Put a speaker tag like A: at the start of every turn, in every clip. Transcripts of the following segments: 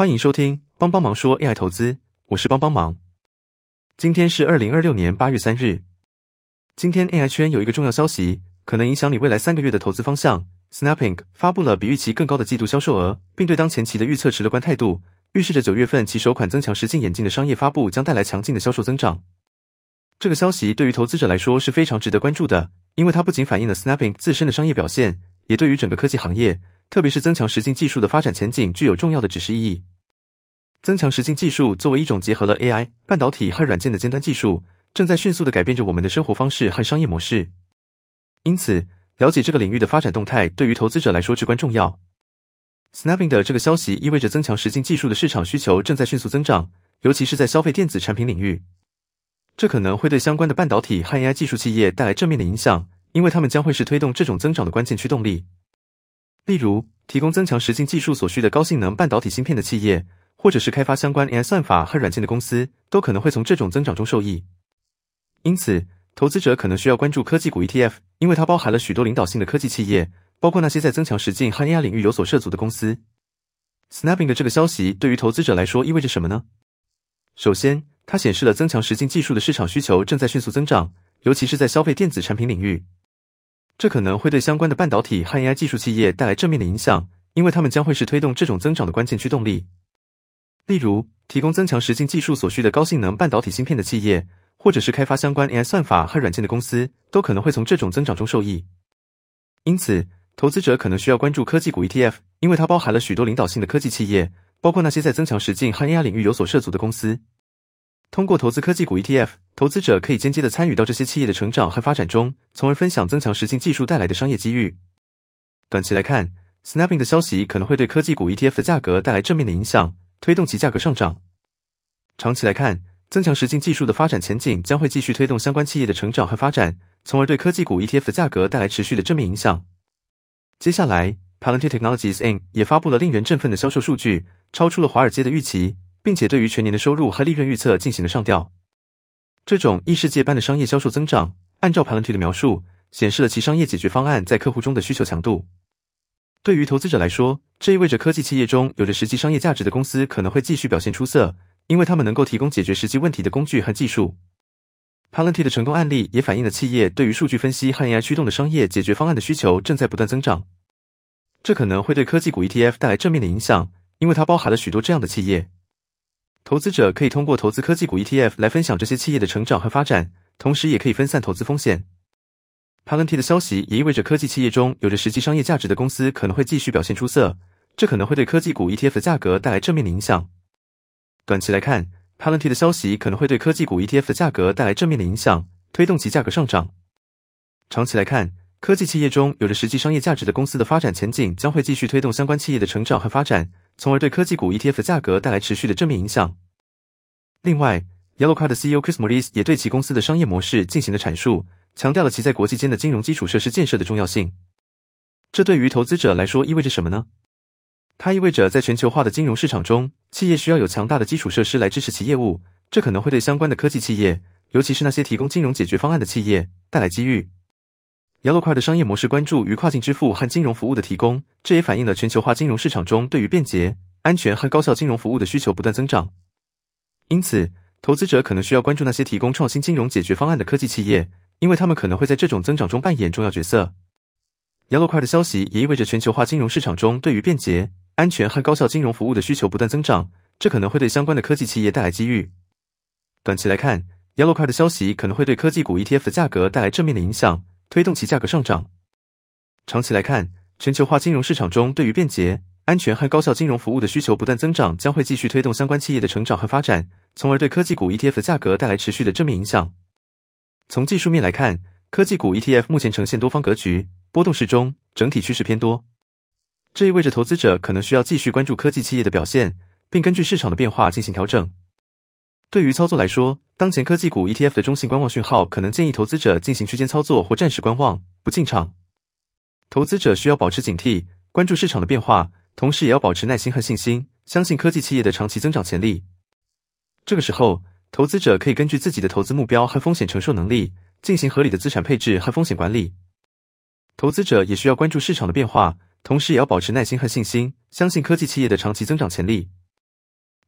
A: 欢迎收听帮帮忙说 AI 投资，我是帮帮忙。今天是2026年8月3日。今天 AI 圈有一个重要消息，可能影响你未来3个月的投资方向。Snap Inc. 发布了比预期更高的季度销售额，并对当前期的预测持乐观态度，预示着9月份其首款增强实境眼镜的商业发布将带来强劲的销售增长。这个消息对于投资者来说是非常值得关注的，因为它不仅反映了 Snap Inc. 自身的商业表现，也对于整个科技行业，特别是增强实境技术的发展前景具有重要的指示意义。增强实境技术作为一种结合了 AI、半导体和软件的尖端技术，正在迅速地改变着我们的生活方式和商业模式。因此，了解这个领域的发展动态对于投资者来说至关重要。Snapping 的这个消息意味着增强实境技术的市场需求正在迅速增长，尤其是在消费电子产品领域。这可能会对相关的半导体和 AI 技术企业带来正面的影响，因为它们将会是推动这种增长的关键驱动力。例如，提供增强实境技术所需的高性能半导体芯片的企业，或者是开发相关 AI 算法和软件的公司，都可能会从这种增长中受益。因此，投资者可能需要关注科技股 ETF， 因为它包含了许多领导性的科技企业，包括那些在增强实境和 AI 领域有所涉足的公司。Snapping 的这个消息对于投资者来说意味着什么呢？首先，它显示了增强实境技术的市场需求正在迅速增长，尤其是在消费电子产品领域。这可能会对相关的半导体和 AI 技术企业带来正面的影响，因为它们将会是推动这种增长的关键驱动力。例如，提供增强实境技术所需的高性能半导体芯片的企业，或者是开发相关 AI 算法和软件的公司，都可能会从这种增长中受益。因此，投资者可能需要关注科技股 ETF， 因为它包含了许多领导性的科技企业，包括那些在增强实境和 AI 领域有所涉足的公司。通过投资科技股 ETF， 投资者可以间接地参与到这些企业的成长和发展中，从而分享增强实境技术带来的商业机遇。短期来看， Snapping 的消息可能会对科技股 ETF 的价格带来正面的影响，推动其价格上涨。长期来看，增强实境技术的发展前景将会继续推动相关企业的成长和发展，从而对科技股 ETF 的价格带来持续的正面影响。接下来 Palantir Technologies Inc. 也发布了令人振奋的销售数据，超出了华尔街的预期，并且对于全年的收入和利润预测进行了上调。这种异世界般的商业销售增长，按照 Palantir 的描述，显示了其商业解决方案在客户中的需求强度。对于投资者来说，这意味着科技企业中有着实际商业价值的公司可能会继续表现出色，因为他们能够提供解决实际问题的工具和技术。Palantir 的成功案例也反映了企业对于数据分析和 AI 驱动的商业解决方案的需求正在不断增长。这可能会对科技股 ETF 带来正面的影响，因为它包含了许多这样的企业。投资者可以通过投资科技股 ETF 来分享这些企业的成长和发展，同时也可以分散投资风险。Palantir 的消息也意味着科技企业中有着实际商业价值的公司可能会继续表现出色，这可能会对科技股 ETF 的价格带来正面的影响。短期来看， Palantir 的消息可能会对科技股 ETF 的价格带来正面的影响，推动其价格上涨。长期来看，科技企业中有着实际商业价值的公司的发展前景将会继续推动相关企业的成长和发展，从而对科技股 ETF 的价格带来持续的正面影响。另外， Yellowcard 的 CEO Chris Morris 也对其公司的商业模式进行了阐述，强调了其在国际间的金融基础设施建设的重要性。这对于投资者来说意味着什么呢？它意味着在全球化的金融市场中，企业需要有强大的基础设施来支持其业务，这可能会对相关的科技企业，尤其是那些提供金融解决方案的企业，带来机遇。Yellowcard 的商业模式关注于跨境支付和金融服务的提供，这也反映了全球化金融市场中对于便捷、安全和高效金融服务的需求不断增长。因此，投资者可能需要关注那些提供创新金融解决方案的科技企业，因为他们可能会在这种增长中扮演重要角色。Yellowcard 的消息也意味着全球化金融市场中对于便捷、安全和高效金融服务的需求不断增长，这可能会对相关的科技企业带来机遇。短期来看， Yellowcard 的消息可能会对科技股 ETF 的价格带来正面的影响，推动其价格上涨。长期来看，全球化金融市场中对于便捷、安全和高效金融服务的需求不断增长，将会继续推动相关企业的成长和发展，从而对科技股 ETF 的价格带来持续的正面影响。从技术面来看，科技股 ETF 目前呈现多方格局，波动适中，整体趋势偏多。这意味着投资者可能需要继续关注科技企业的表现，并根据市场的变化进行调整。对于操作来说，当前科技股 ETF 的中性观望讯号可能建议投资者进行区间操作或暂时观望，不进场。投资者需要保持警惕，关注市场的变化，同时也要保持耐心和信心，相信科技企业的长期增长潜力。这个时候，投资者可以根据自己的投资目标和风险承受能力，进行合理的资产配置和风险管理。投资者也需要关注市场的变化，同时也要保持耐心和信心，相信科技企业的长期增长潜力。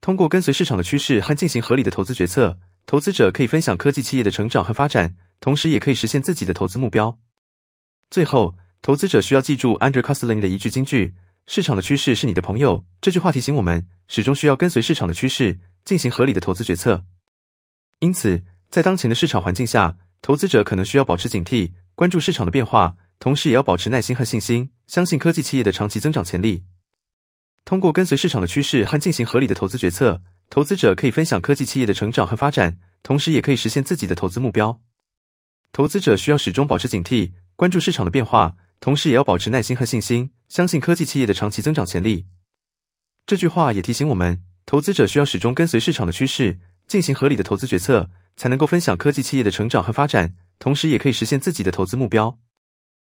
A: 通过跟随市场的趋势和进行合理的投资决策，投资者可以分享科技企业的成长和发展，同时也可以实现自己的投资目标。最后，投资者需要记住 Andrew Carnegie 的一句金句：市场的趋势是你的朋友。这句话提醒我们，始终需要跟随市场的趋势，进行合理的投资决策。因此，在当前的市场环境下，投资者可能需要保持警惕，关注市场的变化，同时也要保持耐心和信心，相信科技企业的长期增长潜力。通过跟随市场的趋势和进行合理的投资决策，投资者可以分享科技企业的成长和发展，同时也可以实现自己的投资目标。投资者需要始终保持警惕，关注市场的变化，同时也要保持耐心和信心，相信科技企业的长期增长潜力。这句话也提醒我们，投资者需要始终跟随市场的趋势，进行合理的投资决策，才能够分享科技企业的成长和发展，同时也可以实现自己的投资目标。